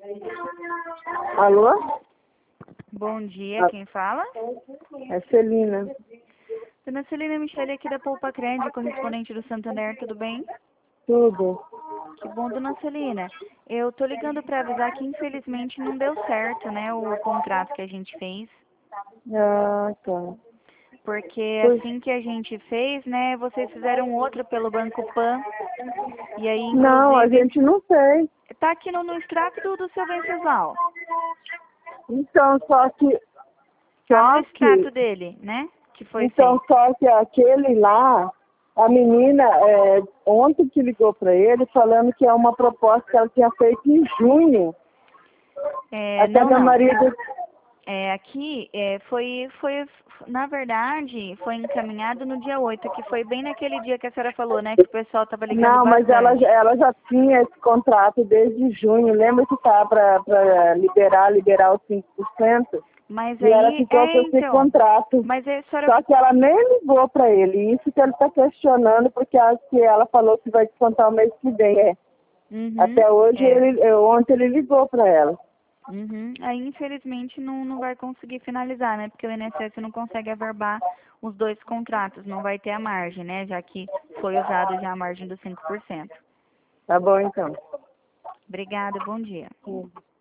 Alô? Bom dia, quem fala? É Celina. Dona Celina Michele aqui da Poupa Crédito, correspondente do Santander, tudo bem? Tudo. Que bom, Dona Celina. Eu tô ligando para avisar que infelizmente não deu certo, né, o contrato que a gente fez. Ah, tá. Porque Pois- assim que a gente fez, né, vocês fizeram outro pelo Banco Pan. E aí, Não, a inclusive, gente não fez. tá aqui no extrato do seu Venceslau. Então, só que, Tá no só extrato que, dele, né, que foi então, feito. só que aquele lá, a menina, ontem que ligou para ele, falando que é uma proposta que ela tinha feito em junho. Até meu Não. marido, Aqui na verdade, foi encaminhado no dia 8, que foi bem naquele dia que a senhora falou, né, que o pessoal estava ligando não, mas ela, bastante. ela já tinha esse contrato desde junho. Lembra que tá para liberar os 5%? Mas E ela aí, ficou com esse então, contrato. mas aí a senhora, Só que ela nem ligou para ele. Isso que ele está questionando, porque acho que ela falou que vai descontar o mês que vem. uhum, Até hoje, ontem ele ligou para ela. aí infelizmente não vai conseguir finalizar, né, porque o INSS não consegue averbar os dois contratos, não vai ter a margem, né, já que foi usado já a margem dos 5%. Tá bom, então. Obrigada, bom dia.